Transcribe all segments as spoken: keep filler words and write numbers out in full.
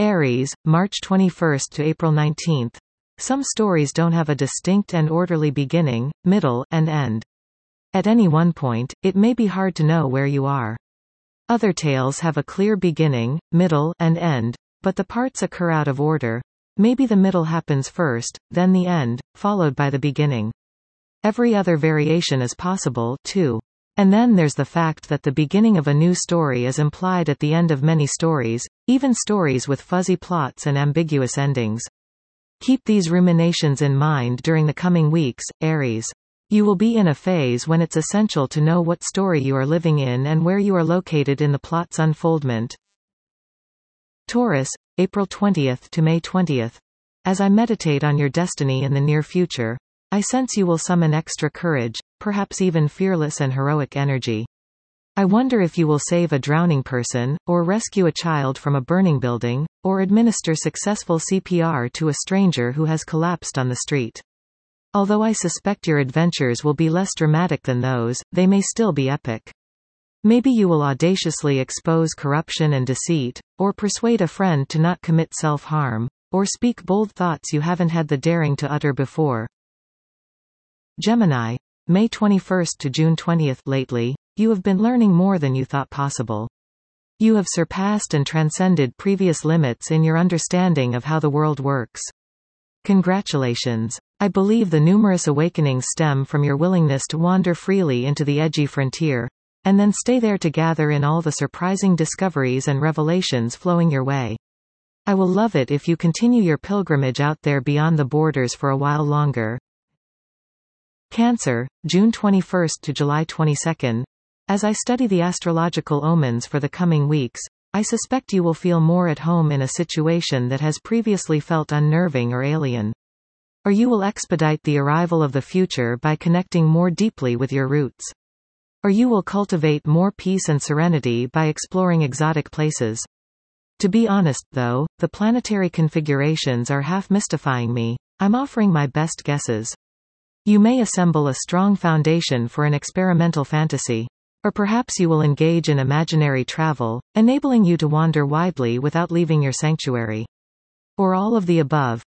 Aries, March twenty-first to April nineteenth. Some stories don't have a distinct and orderly beginning, middle, and end. At any one point, it may be hard to know where you are. Other tales have a clear beginning, middle, and end, but the parts occur out of order. Maybe the middle happens first, then the end, followed by the beginning. Every other variation is possible, too. And then there's the fact that the beginning of a new story is implied at the end of many stories, even stories with fuzzy plots and ambiguous endings. Keep these ruminations in mind during the coming weeks, Aries. You will be in a phase when it's essential to know what story you are living in and where you are located in the plot's unfoldment. Taurus, April twentieth to May twentieth. As I meditate on your destiny in the near future, I sense you will summon extra courage, perhaps even fearless and heroic energy. I wonder if you will save a drowning person, or rescue a child from a burning building, or administer successful C P R to a stranger who has collapsed on the street. Although I suspect your adventures will be less dramatic than those, they may still be epic. Maybe you will audaciously expose corruption and deceit, or persuade a friend to not commit self-harm, or speak bold thoughts you haven't had the daring to utter before. Gemini, May twenty-first to June twentieth. Lately, you have been learning more than you thought possible. You have surpassed and transcended previous limits in your understanding of how the world works. Congratulations. I believe the numerous awakenings stem from your willingness to wander freely into the edgy frontier, and then stay there to gather in all the surprising discoveries and revelations flowing your way. I will love it if you continue your pilgrimage out there beyond the borders for a while longer. Cancer, June twenty-first to July twenty-second. As I study the astrological omens for the coming weeks, I suspect you will feel more at home in a situation that has previously felt unnerving or alien. Or you will expedite the arrival of the future by connecting more deeply with your roots. Or you will cultivate more peace and serenity by exploring exotic places. To be honest, though, the planetary configurations are half mystifying me. I'm offering my best guesses. You may assemble a strong foundation for an experimental fantasy. Or perhaps you will engage in imaginary travel, enabling you to wander widely without leaving your sanctuary. Or all of the above.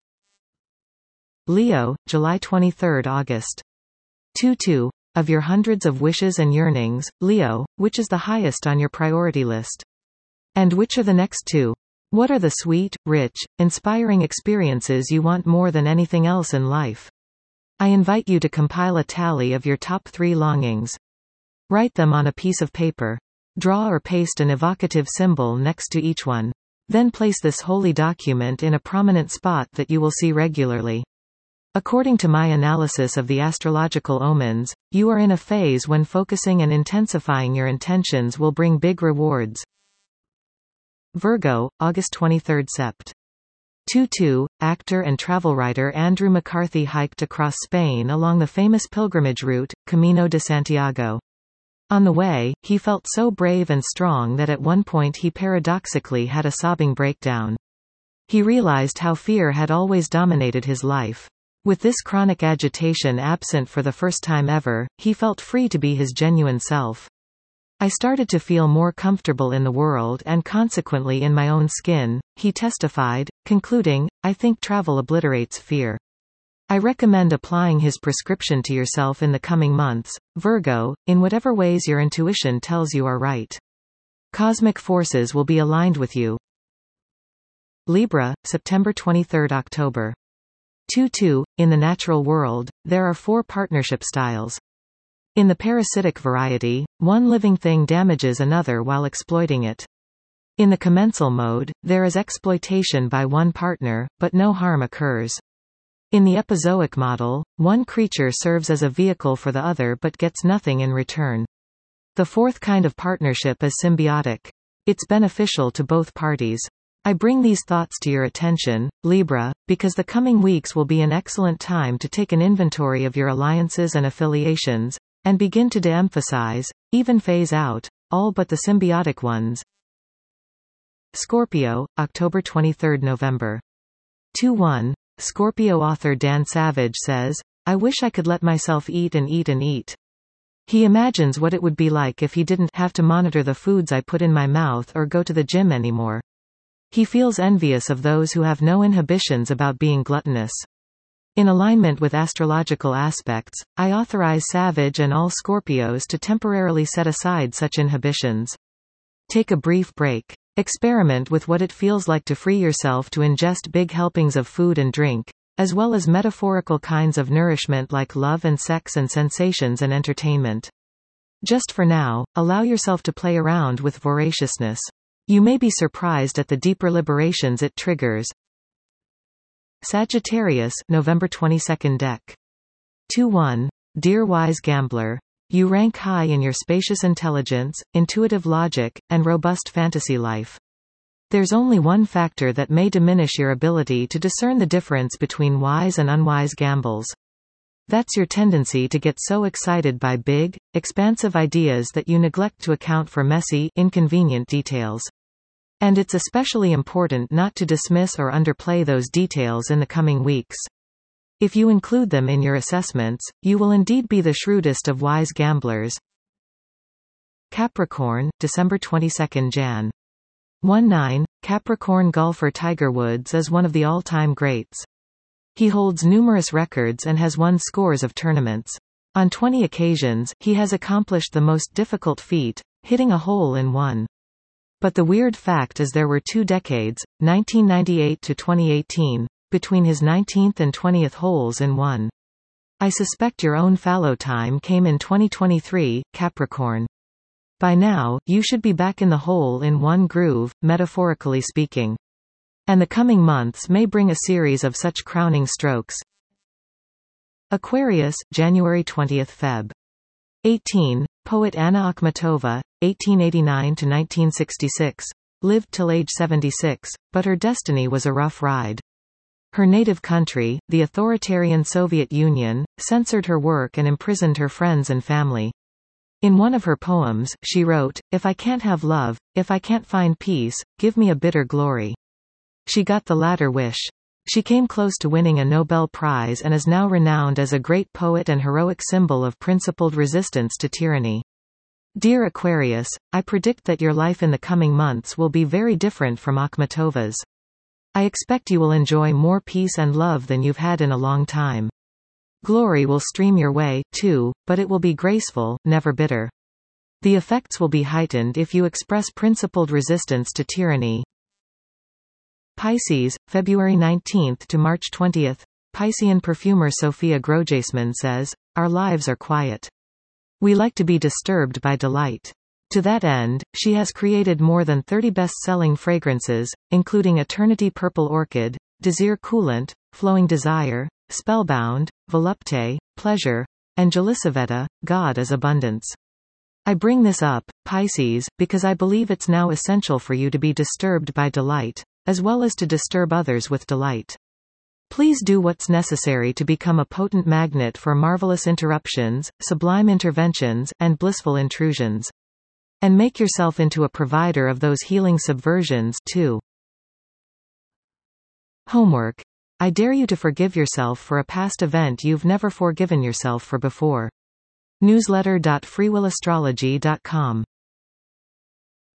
Leo, July twenty-third August. two two. Of your hundreds of wishes and yearnings, Leo, which is the highest on your priority list? And which are the next two? What are the sweet, rich, inspiring experiences you want more than anything else in life? I invite you to compile a tally of your top three longings. Write them on a piece of paper. Draw or paste an evocative symbol next to each one. Then place this holy document in a prominent spot that you will see regularly. According to my analysis of the astrological omens, you are in a phase when focusing and intensifying your intentions will bring big rewards. Virgo, August twenty-third Sept. two two. Actor and travel writer Andrew McCarthy hiked across Spain along the famous pilgrimage route, Camino de Santiago. On the way, he felt so brave and strong that at one point he paradoxically had a sobbing breakdown. He realized how fear had always dominated his life. With this chronic agitation absent for the first time ever, he felt free to be his genuine self. I started to feel more comfortable in the world and consequently in my own skin, he testified, concluding, I think travel obliterates fear. I recommend applying his prescription to yourself in the coming months, Virgo, in whatever ways your intuition tells you are right. Cosmic forces will be aligned with you. Libra, September twenty-third October. two two. In the natural world, there are four partnership styles. In the parasitic variety, one living thing damages another while exploiting it. In the commensal mode, there is exploitation by one partner, but no harm occurs. In the epizoic model, one creature serves as a vehicle for the other but gets nothing in return. The fourth kind of partnership is symbiotic. It's beneficial to both parties. I bring these thoughts to your attention, Libra, because the coming weeks will be an excellent time to take an inventory of your alliances and affiliations, and begin to de-emphasize, even phase out, all but the symbiotic ones. Scorpio, October twenty-third November. two one. Scorpio author Dan Savage says, I wish I could let myself eat and eat and eat. He imagines what it would be like if he didn't have to monitor the foods I put in my mouth or go to the gym anymore. He feels envious of those who have no inhibitions about being gluttonous. In alignment with astrological aspects, I authorize Savage and all Scorpios to temporarily set aside such inhibitions. Take a brief break. Experiment with what it feels like to free yourself to ingest big helpings of food and drink, as well as metaphorical kinds of nourishment like love and sex and sensations and entertainment. Just for now, allow yourself to play around with voraciousness. You may be surprised at the deeper liberations it triggers. Sagittarius, November twenty-second deck. two one. Dear wise gambler. You rank high in your spacious intelligence, intuitive logic, and robust fantasy life. There's only one factor that may diminish your ability to discern the difference between wise and unwise gambles. That's your tendency to get so excited by big, expansive ideas that you neglect to account for messy, inconvenient details. And it's especially important not to dismiss or underplay those details in the coming weeks. If you include them in your assessments, you will indeed be the shrewdest of wise gamblers. Capricorn, December twenty-second Jan. one nine. Capricorn golfer Tiger Woods is one of the all-time greats. He holds numerous records and has won scores of tournaments. On twenty occasions, he has accomplished the most difficult feat, hitting a hole in one. But the weird fact is there were two decades, nineteen ninety-eight to twenty eighteen, between his nineteenth and twentieth holes in one. I suspect your own fallow time came in twenty twenty-three, Capricorn. By now, you should be back in the hole in one groove, metaphorically speaking. And the coming months may bring a series of such crowning strokes. Aquarius, January twentieth February. eighteen. Poet Anna Akhmatova, eighteen eighty-nine to nineteen sixty-six, lived till age seventy-six, but her destiny was a rough ride. Her native country, the authoritarian Soviet Union, censored her work and imprisoned her friends and family. In one of her poems, she wrote, "If I can't have love, if I can't find peace, give me a bitter glory." She got the latter wish. She came close to winning a Nobel Prize and is now renowned as a great poet and heroic symbol of principled resistance to tyranny. Dear Aquarius, I predict that your life in the coming months will be very different from Akhmatova's. I expect you will enjoy more peace and love than you've had in a long time. Glory will stream your way, too, but it will be graceful, never bitter. The effects will be heightened if you express principled resistance to tyranny. Pisces, February nineteenth to March twentieth. Piscean perfumer Sophia Grosjean says, "Our lives are quiet. We like to be disturbed by delight." To that end, she has created more than thirty best-selling fragrances, including Eternity Purple Orchid, Désir Coolant, Flowing Desire, Spellbound, Volupte, Pleasure, and Jelisaveta, God is Abundance. I bring this up, Pisces, because I believe it's now essential for you to be disturbed by delight, as well as to disturb others with delight. Please do what's necessary to become a potent magnet for marvelous interruptions, sublime interventions, and blissful intrusions. And make yourself into a provider of those healing subversions, too. Homework. I dare you to forgive yourself for a past event you've never forgiven yourself for before. newsletter dot freewillastrology dot com